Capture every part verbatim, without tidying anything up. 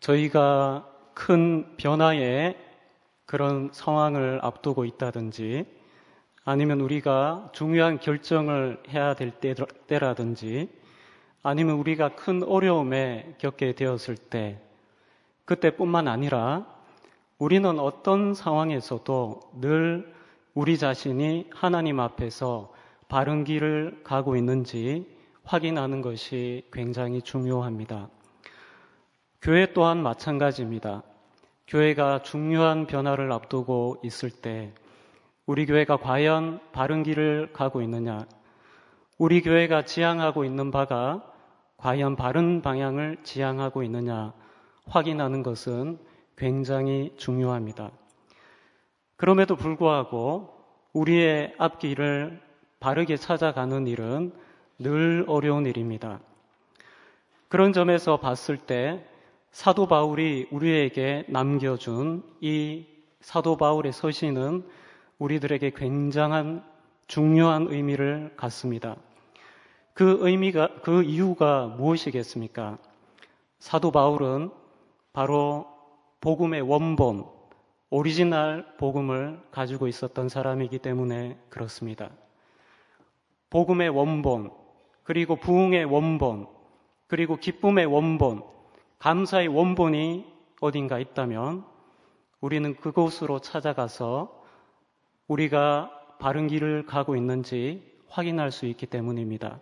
저희가 큰 변화의 그런 상황을 앞두고 있다든지 아니면 우리가 중요한 결정을 해야 될 때라든지 아니면 우리가 큰 어려움에 겪게 되었을 때 그때뿐만 아니라 우리는 어떤 상황에서도 늘 우리 자신이 하나님 앞에서 바른 길을 가고 있는지 확인하는 것이 굉장히 중요합니다. 교회 또한 마찬가지입니다. 교회가 중요한 변화를 앞두고 있을 때 우리 교회가 과연 바른 길을 가고 있느냐, 우리 교회가 지향하고 있는 바가 과연 바른 방향을 지향하고 있느냐 확인하는 것은 굉장히 중요합니다. 그럼에도 불구하고 우리의 앞길을 바르게 찾아가는 일은 늘 어려운 일입니다. 그런 점에서 봤을 때 사도 바울이 우리에게 남겨준 이 사도 바울의 서신은 우리들에게 굉장한 중요한 의미를 갖습니다. 그 의미가, 그 이유가 무엇이겠습니까? 사도 바울은 바로 복음의 원본, 오리지널 복음을 가지고 있었던 사람이기 때문에 그렇습니다. 복음의 원본, 그리고 부흥의 원본, 그리고 기쁨의 원본, 감사의 원본이 어딘가 있다면 우리는 그곳으로 찾아가서 우리가 바른 길을 가고 있는지 확인할 수 있기 때문입니다.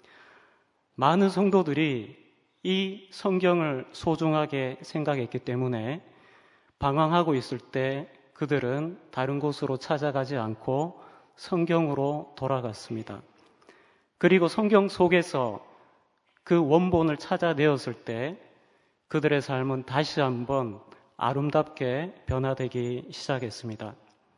많은 성도들이 이 성경을 소중하게 생각했기 때문에 방황하고 있을 때 그들은 다른 곳으로 찾아가지 않고 성경으로 돌아갔습니다. 그리고 성경 속에서 그 원본을 찾아내었을 때 그들의 삶은 다시 한번 아름답게 변화되기 시작했습니다.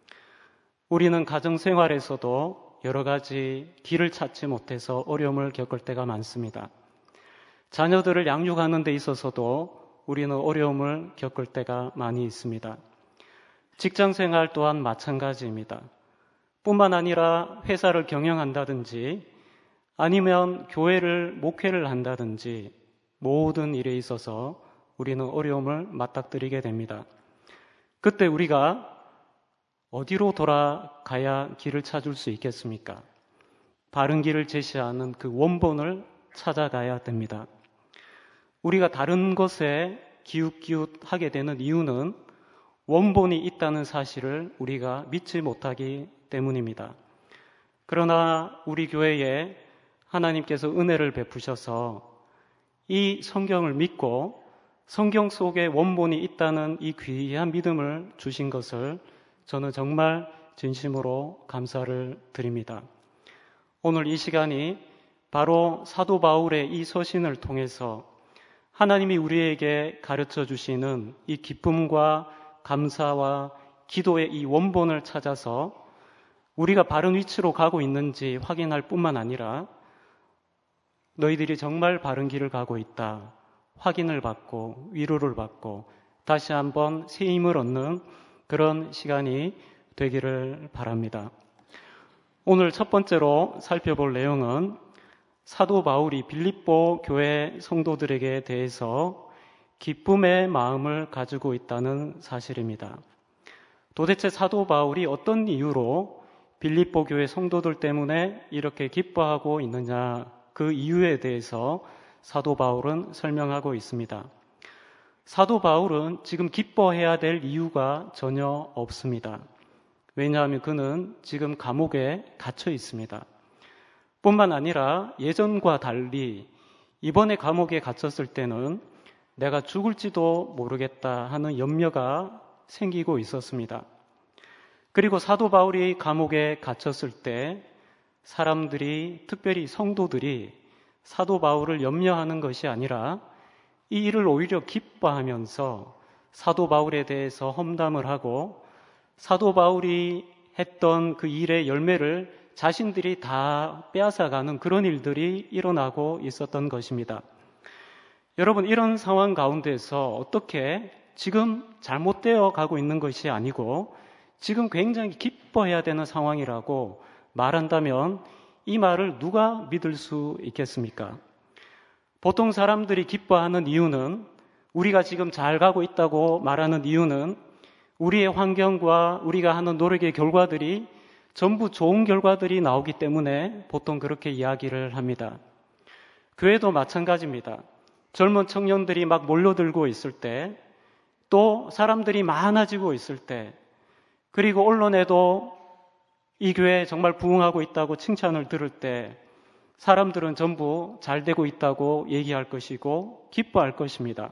우리는 가정생활에서도 여러 가지 길을 찾지 못해서 어려움을 겪을 때가 많습니다. 자녀들을 양육하는 데 있어서도 우리는 어려움을 겪을 때가 많이 있습니다. 직장생활 또한 마찬가지입니다. 뿐만 아니라 회사를 경영한다든지 아니면 교회를 목회를 한다든지 모든 일에 있어서 우리는 어려움을 맞닥뜨리게 됩니다. 그때 우리가 어디로 돌아가야 길을 찾을 수 있겠습니까? 바른 길을 제시하는 그 원본을 찾아가야 됩니다. 우리가 다른 것에 기웃기웃하게 되는 이유는 원본이 있다는 사실을 우리가 믿지 못하기 때문입니다. 그러나 우리 교회에 하나님께서 은혜를 베푸셔서 이 성경을 믿고 성경 속에 원본이 있다는 이 귀한 믿음을 주신 것을 저는 정말 진심으로 감사를 드립니다. 오늘 이 시간이 바로 사도 바울의 이 서신을 통해서 하나님이 우리에게 가르쳐 주시는 이 기쁨과 감사와 기도의 이 원본을 찾아서 우리가 바른 위치로 가고 있는지 확인할 뿐만 아니라 너희들이 정말 바른 길을 가고 있다 확인을 받고 위로를 받고 다시 한번 새 힘을 얻는 그런 시간이 되기를 바랍니다. 오늘 첫 번째로 살펴볼 내용은 사도 바울이 빌립보 교회 성도들에게 대해서 기쁨의 마음을 가지고 있다는 사실입니다. 도대체 사도 바울이 어떤 이유로 빌립보 교회 성도들 때문에 이렇게 기뻐하고 있느냐, 그 이유에 대해서 사도 바울은 설명하고 있습니다. 사도 바울은 지금 기뻐해야 될 이유가 전혀 없습니다. 왜냐하면 그는 지금 감옥에 갇혀 있습니다. 뿐만 아니라 예전과 달리 이번에 감옥에 갇혔을 때는 내가 죽을지도 모르겠다 하는 염려가 생기고 있었습니다. 그리고 사도 바울이 감옥에 갇혔을 때 사람들이, 특별히 성도들이 사도 바울을 염려하는 것이 아니라 이 일을 오히려 기뻐하면서 사도 바울에 대해서 험담을 하고 사도 바울이 했던 그 일의 열매를 자신들이 다 빼앗아가는 그런 일들이 일어나고 있었던 것입니다. 여러분, 이런 상황 가운데서 어떻게 지금 잘못되어 가고 있는 것이 아니고 지금 굉장히 기뻐해야 되는 상황이라고 말한다면 이 말을 누가 믿을 수 있겠습니까? 보통 사람들이 기뻐하는 이유는 우리가 지금 잘 가고 있다고 말하는 이유는 우리의 환경과 우리가 하는 노력의 결과들이 전부 좋은 결과들이 나오기 때문에 보통 그렇게 이야기를 합니다. 교회도 마찬가지입니다. 젊은 청년들이 막 몰려들고 있을 때, 또 사람들이 많아지고 있을 때, 그리고 언론에도 이 교회 정말 부흥하고 있다고 칭찬을 들을 때 사람들은 전부 잘 되고 있다고 얘기할 것이고 기뻐할 것입니다.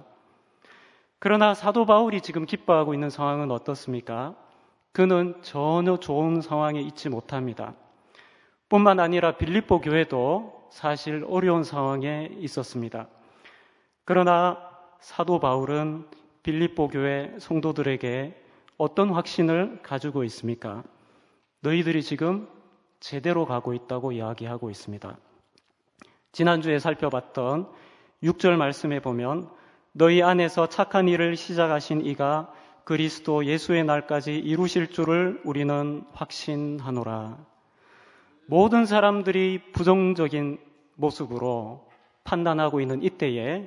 그러나 사도 바울이 지금 기뻐하고 있는 상황은 어떻습니까? 그는 전혀 좋은 상황에 있지 못합니다. 뿐만 아니라 빌립보 교회도 사실 어려운 상황에 있었습니다. 그러나 사도 바울은 빌립보 교회 성도들에게 어떤 확신을 가지고 있습니까? 너희들이 지금 제대로 가고 있다고 이야기하고 있습니다. 지난주에 살펴봤던 육 절 말씀에 보면 너희 안에서 착한 일을 시작하신 이가 그리스도 예수의 날까지 이루실 줄을 우리는 확신하노라. 모든 사람들이 부정적인 모습으로 판단하고 있는 이때에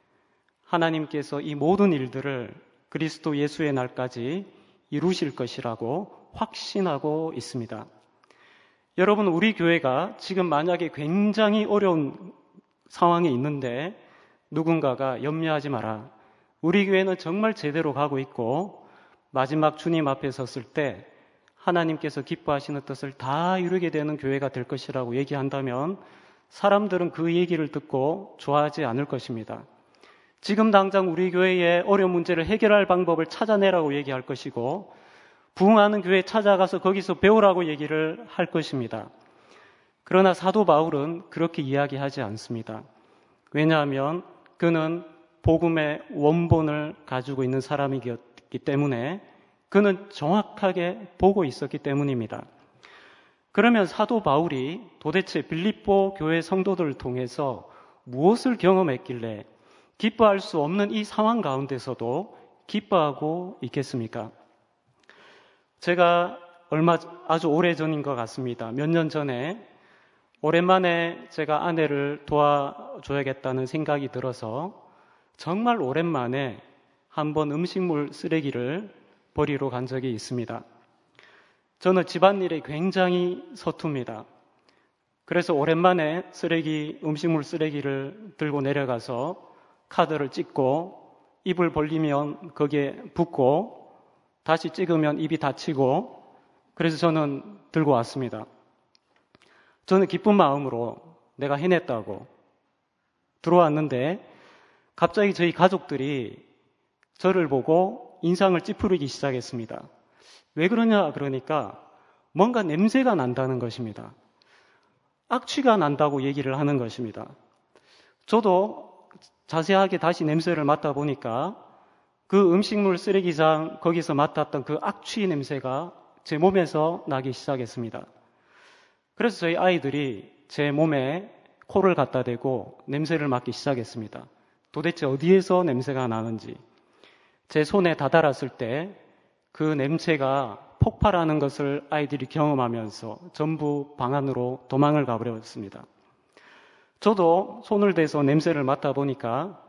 하나님께서 이 모든 일들을 그리스도 예수의 날까지 이루실 것이라고 확신하고 있습니다. 여러분, 우리 교회가 지금 만약에 굉장히 어려운 상황에 있는데 누군가가 염려하지 마라. 우리 교회는 정말 제대로 가고 있고 마지막 주님 앞에 섰을 때 하나님께서 기뻐하시는 뜻을 다 이루게 되는 교회가 될 것이라고 얘기한다면 사람들은 그 얘기를 듣고 좋아하지 않을 것입니다. 지금 당장 우리 교회의 어려운 문제를 해결할 방법을 찾아내라고 얘기할 것이고 부흥하는 교회에 찾아가서 거기서 배우라고 얘기를 할 것입니다. 그러나 사도 바울은 그렇게 이야기하지 않습니다. 왜냐하면 그는 복음의 원본을 가지고 있는 사람이기 때문에 그는 정확하게 보고 있었기 때문입니다. 그러면 사도 바울이 도대체 빌립보 교회 성도들을 통해서 무엇을 경험했길래 기뻐할 수 없는 이 상황 가운데서도 기뻐하고 있겠습니까? 제가 얼마 아주 오래전인 것 같습니다. 몇 년 전에 오랜만에 제가 아내를 도와줘야겠다는 생각이 들어서 정말 오랜만에 한번 음식물 쓰레기를 버리러 간 적이 있습니다. 저는 집안일에 굉장히 서툽니다. 그래서 오랜만에 쓰레기, 음식물 쓰레기를 들고 내려가서 카드를 찍고 입을 벌리면 거기에 붓고 다시 찍으면 입이 닫히고 그래서 저는 들고 왔습니다. 저는 기쁜 마음으로 내가 해냈다고 들어왔는데 갑자기 저희 가족들이 저를 보고 인상을 찌푸리기 시작했습니다. 왜 그러냐 그러니까 뭔가 냄새가 난다는 것입니다. 악취가 난다고 얘기를 하는 것입니다. 저도 자세하게 다시 냄새를 맡아보니까 그 음식물 쓰레기장 거기서 맡았던 그 악취 냄새가 제 몸에서 나기 시작했습니다. 그래서 저희 아이들이 제 몸에 코를 갖다 대고 냄새를 맡기 시작했습니다. 도대체 어디에서 냄새가 나는지. 제 손에 다다랐을 때 그 냄새가 폭발하는 것을 아이들이 경험하면서 전부 방 안으로 도망을 가버렸습니다. 저도 손을 대서 냄새를 맡아보니까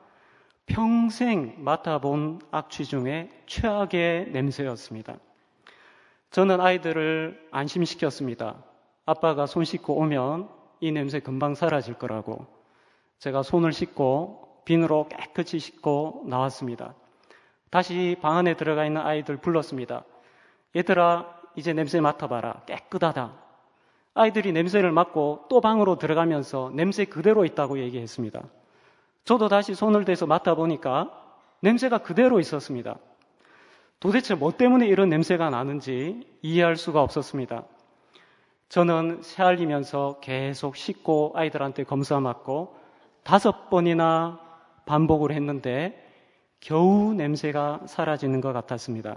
평생 맡아본 악취 중에 최악의 냄새였습니다. 저는 아이들을 안심시켰습니다. 아빠가 손 씻고 오면 이 냄새 금방 사라질 거라고. 제가 손을 씻고 비누로 깨끗이 씻고 나왔습니다. 다시 방 안에 들어가 있는 아이들 불렀습니다. 얘들아, 이제 냄새 맡아봐라. 깨끗하다. 아이들이 냄새를 맡고 또 방으로 들어가면서 냄새 그대로 있다고 얘기했습니다. 저도 다시 손을 대서 맡아보니까 냄새가 그대로 있었습니다. 도대체 뭐 때문에 이런 냄새가 나는지 이해할 수가 없었습니다. 저는 새알리면서 계속 씻고 아이들한테 검사 맞고 다섯 번이나 반복을 했는데 겨우 냄새가 사라지는 것 같았습니다.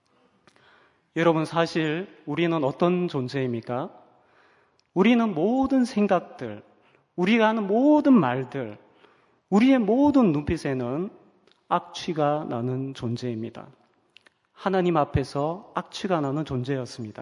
여러분, 사실 우리는 어떤 존재입니까? 우리는 모든 생각들, 우리가 하는 모든 말들, 우리의 모든 눈빛에는 악취가 나는 존재입니다. 하나님 앞에서 악취가 나는 존재였습니다.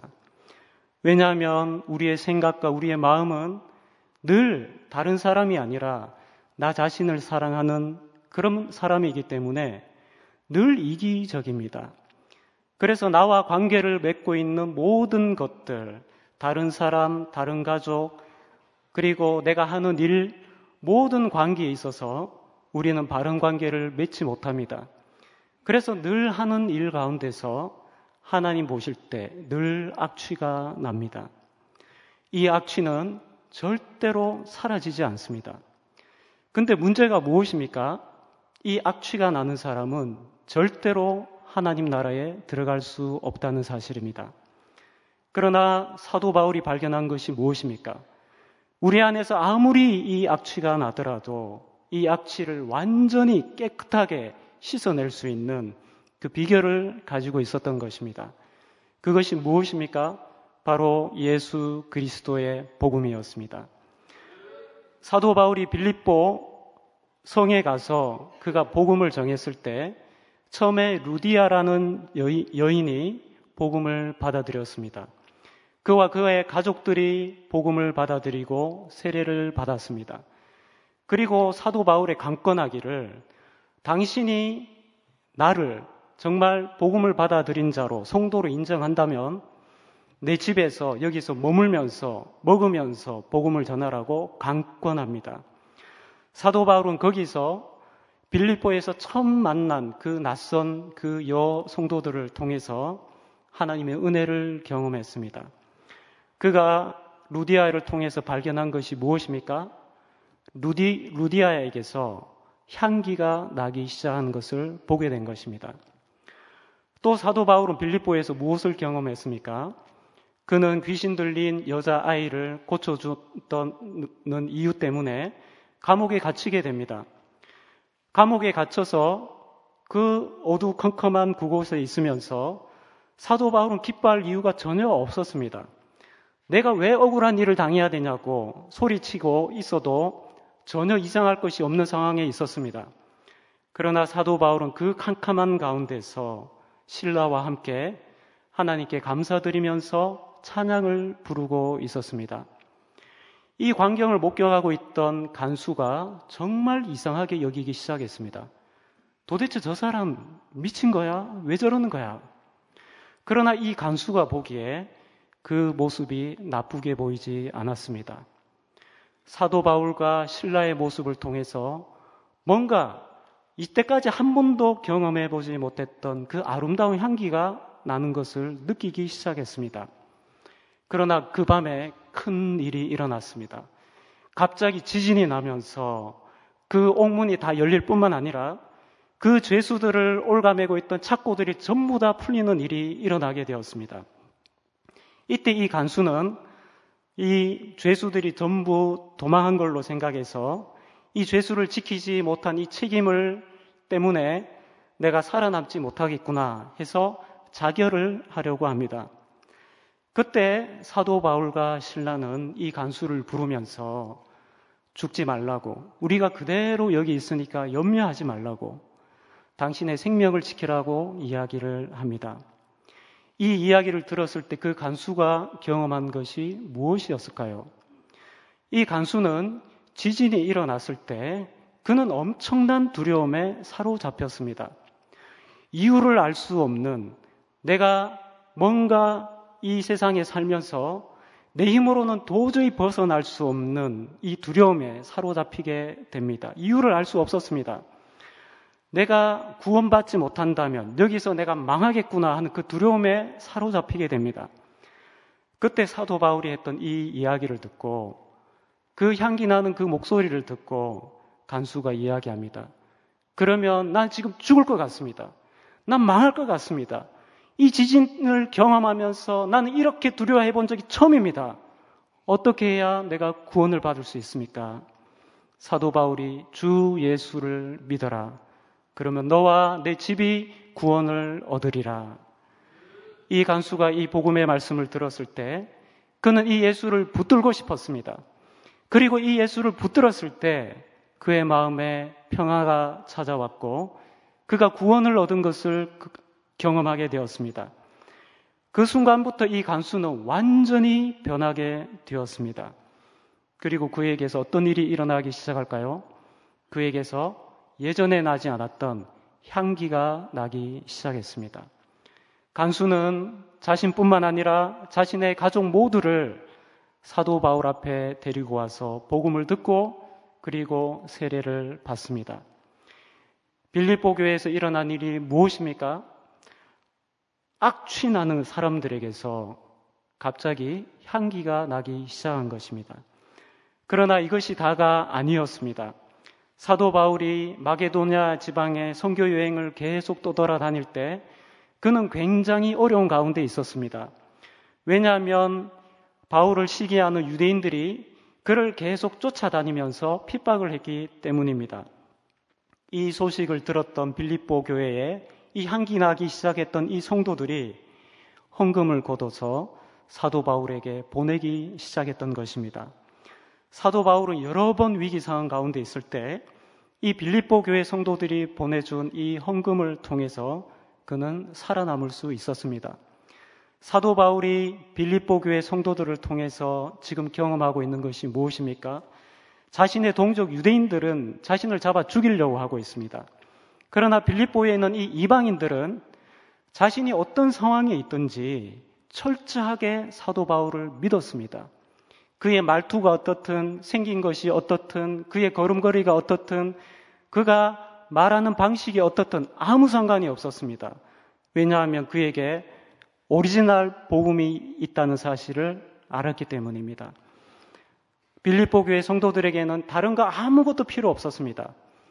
왜냐하면 우리의 생각과 우리의 마음은 늘 다른 사람이 아니라 나 자신을 사랑하는 그런 사람이기 때문에 늘 이기적입니다. 그래서 나와 관계를 맺고 있는 모든 것들, 다른 사람, 다른 가족, 그리고 내가 하는 일, 모든 관계에 있어서 우리는 바른 관계를 맺지 못합니다. 그래서 늘 하는 일 가운데서 하나님 보실 때 늘 악취가 납니다. 이 악취는 절대로 사라지지 않습니다. 근데 문제가 무엇입니까? 이 악취가 나는 사람은 절대로 하나님 나라에 들어갈 수 없다는 사실입니다. 그러나 사도 바울이 발견한 것이 무엇입니까? 우리 안에서 아무리 이 악취가 나더라도 이 악취를 완전히 깨끗하게 씻어낼 수 있는 그 비결을 가지고 있었던 것입니다. 그것이 무엇입니까? 바로 예수 그리스도의 복음이었습니다. 사도 바울이 빌립보 성에 가서 그가 복음을 정했을 때 처음에 루디아라는 여인이 복음을 받아들였습니다. 그와 그의 가족들이 복음을 받아들이고 세례를 받았습니다. 그리고 사도 바울의 강권하기를 당신이 나를 정말 복음을 받아들인 자로 성도로 인정한다면 내 집에서 여기서 머물면서 먹으면서 복음을 전하라고 강권합니다. 사도 바울은 거기서 빌립보에서 처음 만난 그 낯선 그 여 성도들을 통해서 하나님의 은혜를 경험했습니다. 그가 루디아를 통해서 발견한 것이 무엇입니까? 루디, 루디아에게서 향기가 나기 시작한 것을 보게 된 것입니다. 또 사도 바울은 빌립보에서 무엇을 경험했습니까? 그는 귀신 들린 여자아이를 고쳐줬던 이유 때문에 감옥에 갇히게 됩니다. 감옥에 갇혀서 그 어두컴컴한 그곳에 있으면서 사도 바울은 기뻐할 이유가 전혀 없었습니다. 내가 왜 억울한 일을 당해야 되냐고 소리치고 있어도 전혀 이상할 것이 없는 상황에 있었습니다. 그러나 사도 바울은 그 캄캄한 가운데서 신라와 함께 하나님께 감사드리면서 찬양을 부르고 있었습니다. 이 광경을 목격하고 있던 간수가 정말 이상하게 여기기 시작했습니다. 도대체 저 사람 미친 거야? 왜 저러는 거야? 그러나 이 간수가 보기에 그 모습이 나쁘게 보이지 않았습니다. 사도 바울과 신라의 모습을 통해서 뭔가 이때까지 한 번도 경험해 보지 못했던 그 아름다운 향기가 나는 것을 느끼기 시작했습니다. 그러나 그 밤에 큰 일이 일어났습니다. 갑자기 지진이 나면서 그 옥문이 다 열릴 뿐만 아니라 그 죄수들을 올가매고 있던 착고들이 전부 다 풀리는 일이 일어나게 되었습니다. 이때 이 간수는 이 죄수들이 전부 도망한 걸로 생각해서 이 죄수를 지키지 못한 이 책임을 때문에 내가 살아남지 못하겠구나 해서 자결을 하려고 합니다. 그때 사도 바울과 신라는 이 간수를 부르면서 죽지 말라고, 우리가 그대로 여기 있으니까 염려하지 말라고, 당신의 생명을 지키라고 이야기를 합니다. 이 이야기를 들었을 때 그 간수가 경험한 것이 무엇이었을까요? 이 간수는 지진이 일어났을 때 그는 엄청난 두려움에 사로잡혔습니다. 이유를 알 수 없는, 내가 뭔가 이 세상에 살면서 내 힘으로는 도저히 벗어날 수 없는 이 두려움에 사로잡히게 됩니다. 이유를 알 수 없었습니다. 내가 구원받지 못한다면 여기서 내가 망하겠구나 하는 그 두려움에 사로잡히게 됩니다. 그때 사도 바울이 했던 이 이야기를 듣고, 그 향기 나는 그 목소리를 듣고 간수가 이야기합니다. 그러면 난 지금 죽을 것 같습니다. 난 망할 것 같습니다. 이 지진을 경험하면서 나는 이렇게 두려워해 본 적이 처음입니다. 어떻게 해야 내가 구원을 받을 수 있습니까? 사도 바울이 주 예수를 믿어라. 그러면 너와 내 집이 구원을 얻으리라. 이 간수가 이 복음의 말씀을 들었을 때 그는 이 예수를 붙들고 싶었습니다. 그리고 이 예수를 붙들었을 때 그의 마음에 평화가 찾아왔고 그가 구원을 얻은 것을 경험하게 되었습니다. 그 순간부터 이 간수는 완전히 변하게 되었습니다. 그리고 그에게서 어떤 일이 일어나기 시작할까요? 그에게서 예전에 나지 않았던 향기가 나기 시작했습니다. 간수는 자신뿐만 아니라 자신의 가족 모두를 사도 바울 앞에 데리고 와서 복음을 듣고 그리고 세례를 받습니다. 빌립보 교회에서 일어난 일이 무엇입니까? 악취나는 사람들에게서 갑자기 향기가 나기 시작한 것입니다. 그러나 이것이 다가 아니었습니다. 사도 바울이 마게도냐 지방의 선교 여행을 계속 떠돌아다닐 때 그는 굉장히 어려운 가운데 있었습니다. 왜냐하면 바울을 시기하는 유대인들이 그를 계속 쫓아다니면서 핍박을 했기 때문입니다. 이 소식을 들었던 빌립보 교회에 이 향기 나기 시작했던 이 성도들이 헌금을 거둬서 사도 바울에게 보내기 시작했던 것입니다. 사도 바울은 여러 번 위기 상황 가운데 있을 때 이 빌립보 교회 성도들이 보내준 이 헌금을 통해서 그는 살아남을 수 있었습니다. 사도 바울이 빌립보 교회 성도들을 통해서 지금 경험하고 있는 것이 무엇입니까? 자신의 동족 유대인들은 자신을 잡아 죽이려고 하고 있습니다. 그러나 빌립보에 있는 이 이방인들은 자신이 어떤 상황에 있든지 철저하게 사도 바울을 믿었습니다. 그의 말투가 어떻든 생긴 것이 어떻든 그의 걸음걸이가 어떻든 그가 말하는 방식이 어떻든 아무 상관이 없었습니다. 왜냐하면 그에게 오리지널 복음이 있다는 사실을 알았기 때문입니다. 빌립보 교회 성도들에게는 다른 거 아무것도 필요 없었습니다.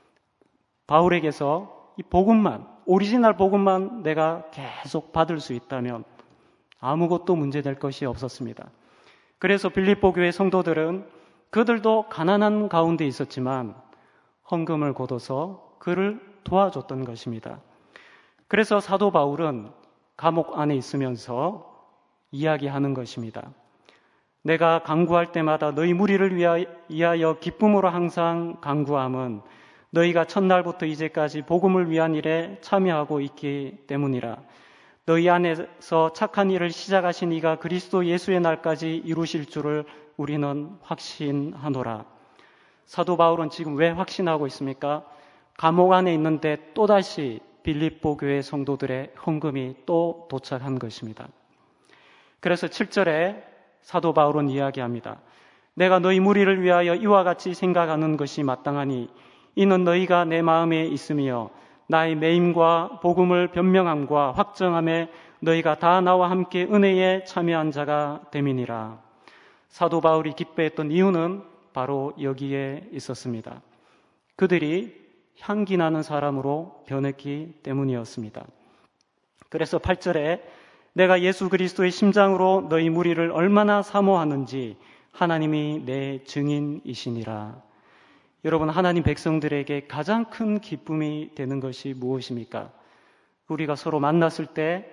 바울에게서 이 복음만, 오리지널 복음만 내가 계속 받을 수 있다면 아무것도 문제될 것이 없었습니다. 그래서 빌립보 교회 성도들은 그들도 가난한 가운데 있었지만 헌금을 거둬서 그를 도와줬던 것입니다. 그래서 사도 바울은 감옥 안에 있으면서 이야기하는 것입니다. 내가 간구할 때마다 너희 무리를 위하여 기쁨으로 항상 간구함은 너희가 첫날부터 이제까지 복음을 위한 일에 참여하고 있기 때문이라. 너희 안에서 착한 일을 시작하신 이가 그리스도 예수의 날까지 이루실 줄을 우리는 확신하노라. 사도 바울은 지금 왜 확신하고 있습니까? 감옥 안에 있는데 또다시 빌립보 교회 성도들의 헌금이 또 도착한 것입니다. 그래서 칠 절에 사도 바울은 이야기합니다. 내가 너희 무리를 위하여 이와 같이 생각하는 것이 마땅하니 이는 너희가 내 마음에 있으며 나의 매임과 복음을 변명함과 확정함에 너희가 다 나와 함께 은혜에 참여한 자가 됨이니라. 사도 바울이 기뻐했던 이유는 바로 여기에 있었습니다. 그들이 향기 나는 사람으로 변했기 때문이었습니다. 그래서 팔 절에 내가 예수 그리스도의 심장으로 너희 무리를 얼마나 사모하는지 하나님이 내 증인이시니라. 여러분, 하나님 백성들에게 가장 큰 기쁨이 되는 것이 무엇입니까? 우리가 서로 만났을 때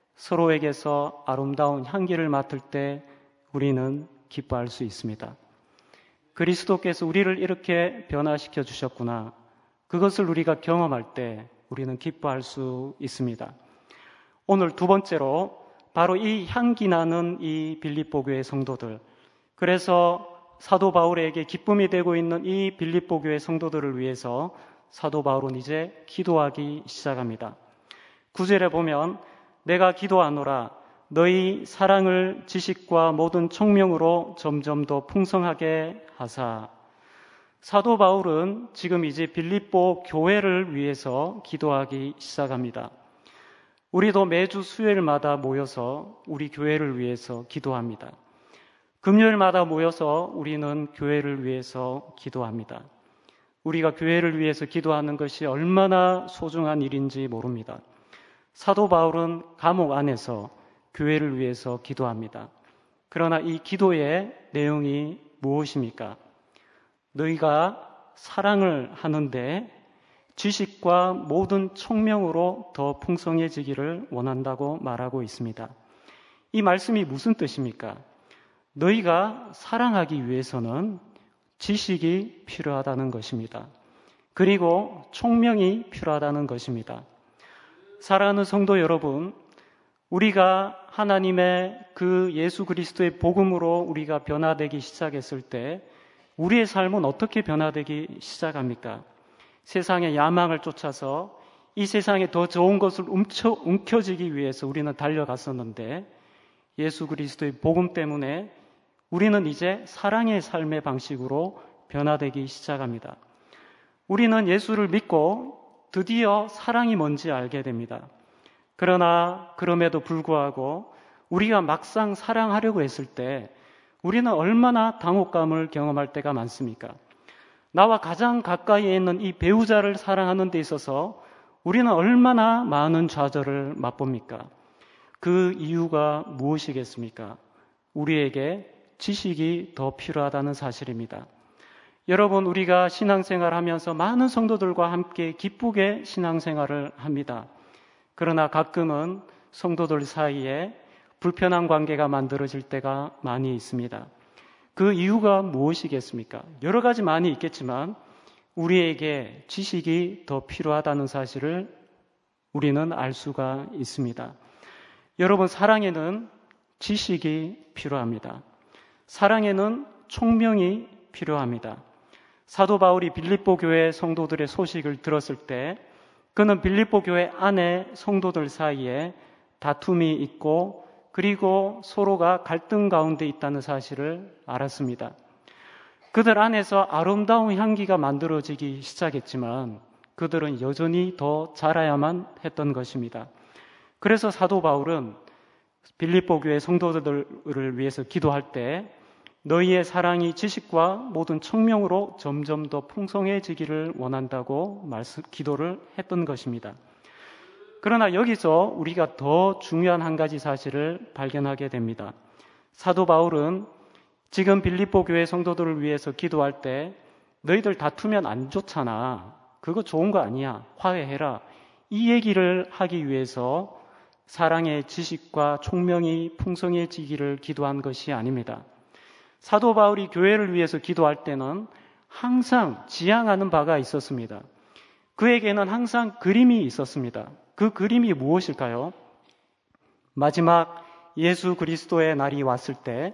서로에게서 아름다운 향기를 맡을 때 우리는 기뻐할 수 있습니다. 그리스도께서 우리를 이렇게 변화시켜 주셨구나. 그것을 우리가 경험할 때 우리는 기뻐할 수 있습니다. 오늘 두 번째로 바로 이 향기 나는 이 빌립보 교회 성도들, 그래서 사도 바울에게 기쁨이 되고 있는 이 빌립보 교회 성도들을 위해서 사도 바울은 이제 기도하기 시작합니다. 구 절에 보면 내가 기도하노라 너희 사랑을 지식과 모든 총명으로 점점 더 풍성하게 하사. 사도 바울은 지금 이제 빌립보 교회를 위해서 기도하기 시작합니다. 우리도 매주 수요일마다 모여서 우리 교회를 위해서 기도합니다. 금요일마다 모여서 우리는 교회를 위해서 기도합니다. 우리가 교회를 위해서 기도하는 것이 얼마나 소중한 일인지 모릅니다. 사도 바울은 감옥 안에서 교회를 위해서 기도합니다. 그러나 이 기도의 내용이 무엇입니까? 너희가 사랑을 하는데 지식과 모든 총명으로 더 풍성해지기를 원한다고 말하고 있습니다. 이 말씀이 무슨 뜻입니까? 너희가 사랑하기 위해서는 지식이 필요하다는 것입니다. 그리고 총명이 필요하다는 것입니다. 사랑하는 성도 여러분, 우리가 하나님의 그 예수 그리스도의 복음으로 우리가 변화되기 시작했을 때 우리의 삶은 어떻게 변화되기 시작합니까? 세상의 야망을 쫓아서 이 세상에 더 좋은 것을 움켜, 움켜쥐기 위해서 우리는 달려갔었는데 예수 그리스도의 복음 때문에 우리는 이제 사랑의 삶의 방식으로 변화되기 시작합니다. 우리는 예수를 믿고 드디어 사랑이 뭔지 알게 됩니다. 그러나 그럼에도 불구하고 우리가 막상 사랑하려고 했을 때 우리는 얼마나 당혹감을 경험할 때가 많습니까? 나와 가장 가까이에 있는 이 배우자를 사랑하는 데 있어서 우리는 얼마나 많은 좌절을 맛봅니까? 그 이유가 무엇이겠습니까? 우리에게 지식이 더 필요하다는 사실입니다. 여러분, 우리가 신앙생활을 하면서 많은 성도들과 함께 기쁘게 신앙생활을 합니다. 그러나 가끔은 성도들 사이에 불편한 관계가 만들어질 때가 많이 있습니다. 그 이유가 무엇이겠습니까? 여러 가지 많이 있겠지만 우리에게 지식이 더 필요하다는 사실을 우리는 알 수가 있습니다. 여러분, 사랑에는 지식이 필요합니다. 사랑에는 총명이 필요합니다. 사도 바울이 빌립보 교회 성도들의 소식을 들었을 때 그는 빌립보 교회 안에 성도들 사이에 다툼이 있고 그리고 서로가 갈등 가운데 있다는 사실을 알았습니다. 그들 안에서 아름다운 향기가 만들어지기 시작했지만 그들은 여전히 더 자라야만 했던 것입니다. 그래서 사도 바울은 빌립보 교회 성도들을 위해서 기도할 때 너희의 사랑이 지식과 모든 청명으로 점점 더 풍성해지기를 원한다고 말씀, 기도를 했던 것입니다. 그러나 여기서 우리가 더 중요한 한 가지 사실을 발견하게 됩니다. 사도 바울은 지금 빌립보 교회 성도들을 위해서 기도할 때 너희들 다투면 안 좋잖아. 그거 좋은 거 아니야. 화해해라. 이 얘기를 하기 위해서 사랑의 지식과 총명이 풍성해지기를 기도한 것이 아닙니다. 사도 바울이 교회를 위해서 기도할 때는 항상 지향하는 바가 있었습니다. 그에게는 항상 그림이 있었습니다. 그 그림이 무엇일까요? 마지막 예수 그리스도의 날이 왔을 때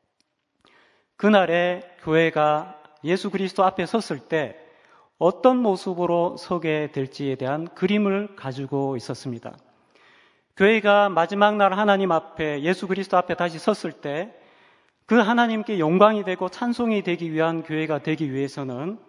그날에 교회가 예수 그리스도 앞에 섰을 때 어떤 모습으로 서게 될지에 대한 그림을 가지고 있었습니다. 교회가 마지막 날 하나님 앞에 예수 그리스도 앞에 다시 섰을 때 그 하나님께 영광이 되고 찬송이 되기 위한 교회가 되기 위해서는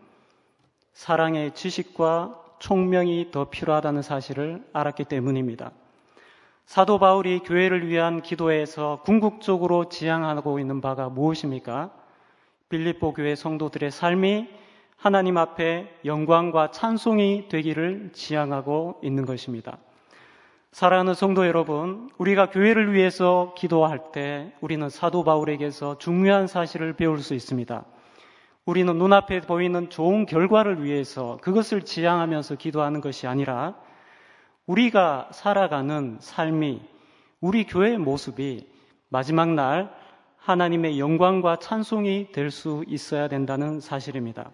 사랑의 지식과 총명이 더 필요하다는 사실을 알았기 때문입니다. 사도 바울이 교회를 위한 기도에서 궁극적으로 지향하고 있는 바가 무엇입니까? 빌립보 교회 성도들의 삶이 하나님 앞에 영광과 찬송이 되기를 지향하고 있는 것입니다. 사랑하는 성도 여러분, 우리가 교회를 위해서 기도할 때 우리는 사도 바울에게서 중요한 사실을 배울 수 있습니다. 우리는 눈앞에 보이는 좋은 결과를 위해서 그것을 지향하면서 기도하는 것이 아니라 우리가 살아가는 삶이, 우리 교회의 모습이 마지막 날 하나님의 영광과 찬송이 될 수 있어야 된다는 사실입니다.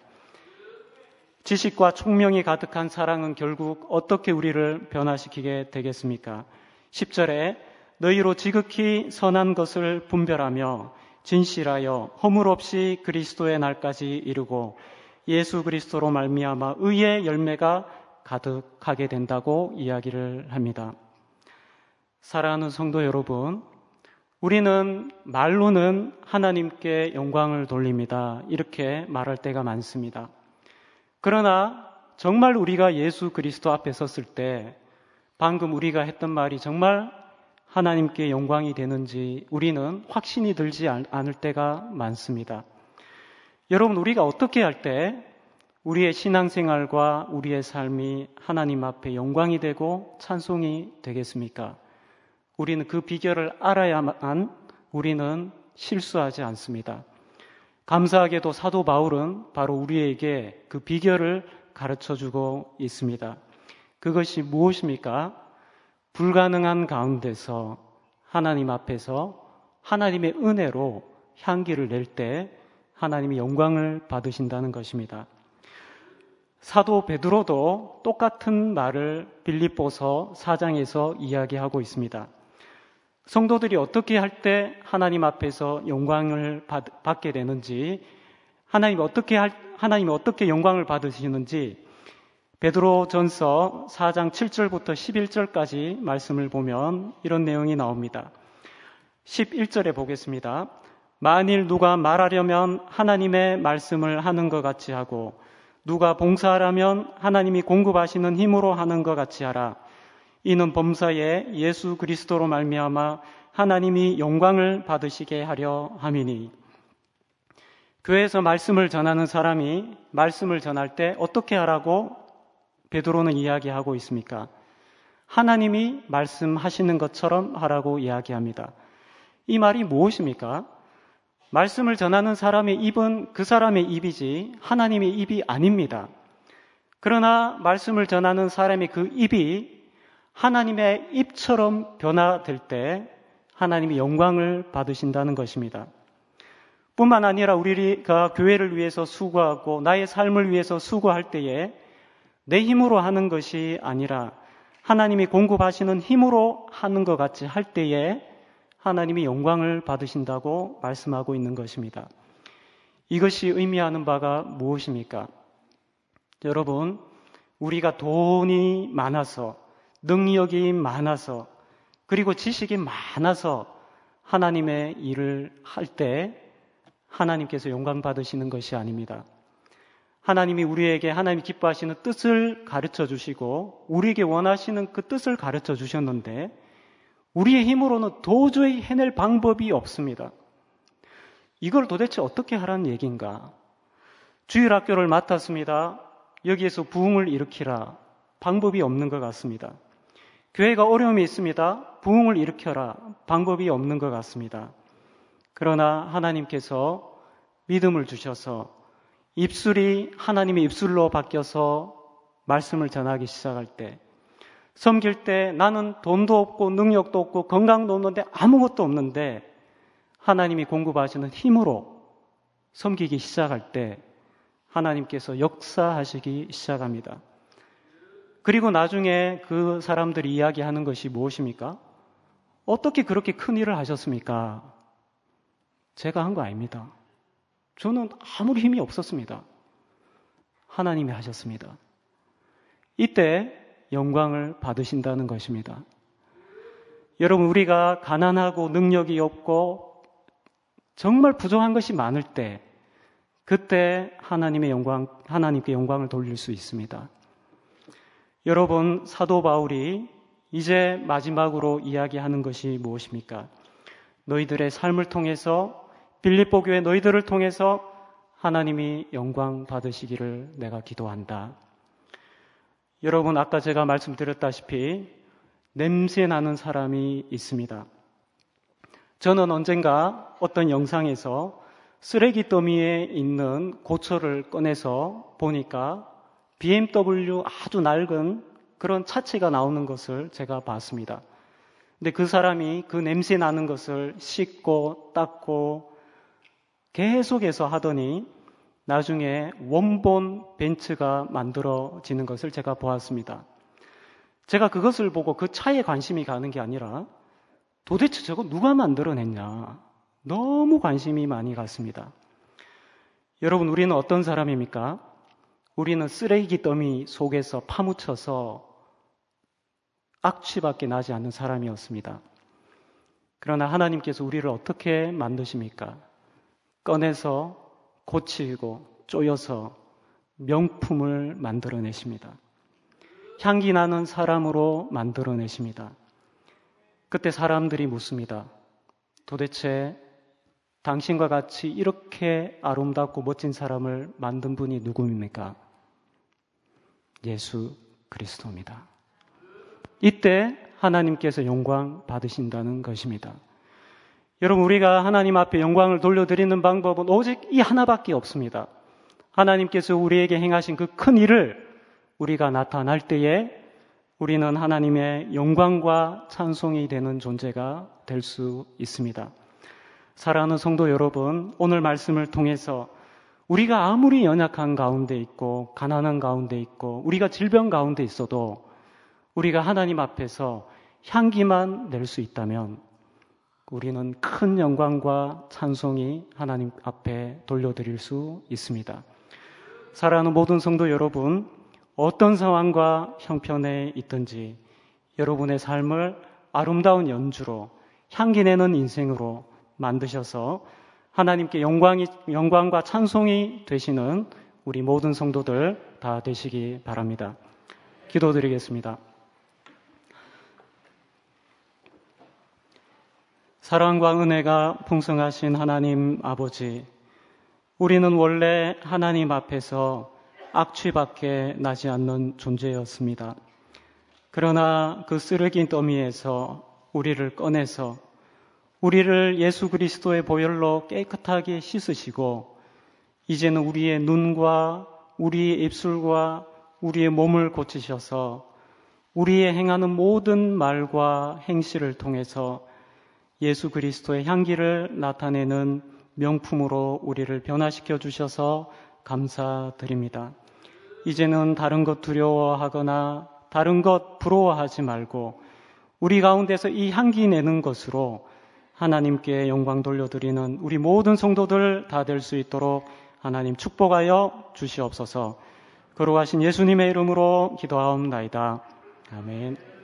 지식과 총명이 가득한 사랑은 결국 어떻게 우리를 변화시키게 되겠습니까? 십 절에 너희로 지극히 선한 것을 분별하며 진실하여 허물 없이 그리스도의 날까지 이르고 예수 그리스도로 말미암아 의의 열매가 가득하게 된다고 이야기를 합니다. 사랑하는 성도 여러분, 우리는 말로는 하나님께 영광을 돌립니다. 이렇게 말할 때가 많습니다. 그러나 정말 우리가 예수 그리스도 앞에 섰을 때 방금 우리가 했던 말이 정말 하나님께 영광이 되는지 우리는 확신이 들지 않을 때가 많습니다. 여러분, 우리가 어떻게 할 때 우리의 신앙생활과 우리의 삶이 하나님 앞에 영광이 되고 찬송이 되겠습니까? 우리는 그 비결을 알아야만 우리는 실수하지 않습니다. 감사하게도 사도 바울은 바로 우리에게 그 비결을 가르쳐주고 있습니다. 그것이 무엇입니까? 불가능한 가운데서 하나님 앞에서 하나님의 은혜로 향기를 낼 때 하나님이 영광을 받으신다는 것입니다. 사도 베드로도 똑같은 말을 빌립보서 사 장에서 이야기하고 있습니다. 성도들이 어떻게 할 때 하나님 앞에서 영광을 받, 받게 되는지, 하나님이 어떻게 할, 하나님이 어떻게 영광을 받으시는지 베드로전서 사 장 칠 절부터 십일 절까지 말씀을 보면 이런 내용이 나옵니다. 십일 절에 보겠습니다. 만일 누가 말하려면 하나님의 말씀을 하는 것 같이 하고 누가 봉사하려면 하나님이 공급하시는 힘으로 하는 것 같이 하라. 이는 범사에 예수 그리스도로 말미암아 하나님이 영광을 받으시게 하려 함이니. 교회에서 말씀을 전하는 사람이 말씀을 전할 때 어떻게 하라고 베드로는 이야기하고 있습니까? 하나님이 말씀하시는 것처럼 하라고 이야기합니다. 이 말이 무엇입니까? 말씀을 전하는 사람의 입은 그 사람의 입이지 하나님의 입이 아닙니다. 그러나 말씀을 전하는 사람의 그 입이 하나님의 입처럼 변화될 때 하나님이 영광을 받으신다는 것입니다. 뿐만 아니라 우리가 교회를 위해서 수고하고 나의 삶을 위해서 수고할 때에 내 힘으로 하는 것이 아니라 하나님이 공급하시는 힘으로 하는 것 같이 할 때에 하나님이 영광을 받으신다고 말씀하고 있는 것입니다. 이것이 의미하는 바가 무엇입니까? 여러분, 우리가 돈이 많아서, 능력이 많아서, 그리고 지식이 많아서 하나님의 일을 할 때 하나님께서 영광 받으시는 것이 아닙니다. 하나님이 우리에게 하나님이 기뻐하시는 뜻을 가르쳐 주시고 우리에게 원하시는 그 뜻을 가르쳐 주셨는데 우리의 힘으로는 도저히 해낼 방법이 없습니다. 이걸 도대체 어떻게 하라는 얘기인가? 주일학교를 맡았습니다. 여기에서 부흥을 일으키라. 방법이 없는 것 같습니다. 교회가 어려움이 있습니다. 부흥을 일으켜라. 방법이 없는 것 같습니다. 그러나 하나님께서 믿음을 주셔서 입술이 하나님의 입술로 바뀌어서 말씀을 전하기 시작할 때, 섬길 때 나는 돈도 없고 능력도 없고 건강도 없는데 아무것도 없는데 하나님이 공급하시는 힘으로 섬기기 시작할 때 하나님께서 역사하시기 시작합니다. 그리고 나중에 그 사람들이 이야기하는 것이 무엇입니까? 어떻게 그렇게 큰 일을 하셨습니까? 제가 한 거 아닙니다. 저는 아무리 힘이 없었습니다. 하나님이 하셨습니다. 이때 영광을 받으신다는 것입니다. 여러분, 우리가 가난하고 능력이 없고 정말 부족한 것이 많을 때 그때 하나님의 영광, 하나님께 영광을 돌릴 수 있습니다. 여러분, 사도 바울이 이제 마지막으로 이야기하는 것이 무엇입니까? 너희들의 삶을 통해서 빌립보 교회 너희들을 통해서 하나님이 영광 받으시기를 내가 기도한다. 여러분, 아까 제가 말씀드렸다시피 냄새 나는 사람이 있습니다. 저는 언젠가 어떤 영상에서 쓰레기 더미에 있는 고철을 꺼내서 보니까 비엠더블유 아주 낡은 그런 차체가 나오는 것을 제가 봤습니다. 근데 그 사람이 그 냄새 나는 것을 씻고 닦고 계속해서 하더니 나중에 원본 벤츠가 만들어지는 것을 제가 보았습니다. 제가 그것을 보고 그 차에 관심이 가는 게 아니라 도대체 저거 누가 만들어냈냐. 너무 관심이 많이 갔습니다. 여러분, 우리는 어떤 사람입니까? 우리는 쓰레기 더미 속에서 파묻혀서 악취밖에 나지 않는 사람이었습니다. 그러나 하나님께서 우리를 어떻게 만드십니까? 꺼내서 고치고 쪼여서 명품을 만들어내십니다. 향기 나는 사람으로 만들어내십니다. 그때 사람들이 묻습니다. 도대체 당신과 같이 이렇게 아름답고 멋진 사람을 만든 분이 누구입니까? 예수 그리스도입니다. 이때 하나님께서 영광 받으신다는 것입니다. 여러분, 우리가 하나님 앞에 영광을 돌려드리는 방법은 오직 이 하나밖에 없습니다. 하나님께서 우리에게 행하신 그 큰 일을 우리가 나타날 때에 우리는 하나님의 영광과 찬송이 되는 존재가 될 수 있습니다. 사랑하는 성도 여러분, 오늘 말씀을 통해서 우리가 아무리 연약한 가운데 있고 가난한 가운데 있고 우리가 질병 가운데 있어도 우리가 하나님 앞에서 향기만 낼 수 있다면 우리는 큰 영광과 찬송이 하나님 앞에 돌려드릴 수 있습니다. 사랑하는 모든 성도 여러분, 어떤 상황과 형편에 있든지 여러분의 삶을 아름다운 연주로 향기내는 인생으로 만드셔서 하나님께 영광이, 영광과 찬송이 되시는 우리 모든 성도들 다 되시기 바랍니다. 기도드리겠습니다. 사랑과 은혜가 풍성하신 하나님 아버지, 우리는 원래 하나님 앞에서 악취밖에 나지 않는 존재였습니다. 그러나 그 쓰레기 더미에서 우리를 꺼내서 우리를 예수 그리스도의 보혈로 깨끗하게 씻으시고 이제는 우리의 눈과 우리의 입술과 우리의 몸을 고치셔서 우리의 행하는 모든 말과 행실을 통해서 예수 그리스도의 향기를 나타내는 명품으로 우리를 변화시켜 주셔서 감사드립니다. 이제는 다른 것 두려워하거나 다른 것 부러워하지 말고 우리 가운데서 이 향기 내는 것으로 하나님께 영광 돌려드리는 우리 모든 성도들 다 될 수 있도록 하나님 축복하여 주시옵소서. 거룩하신 예수님의 이름으로 기도하옵나이다. 아멘.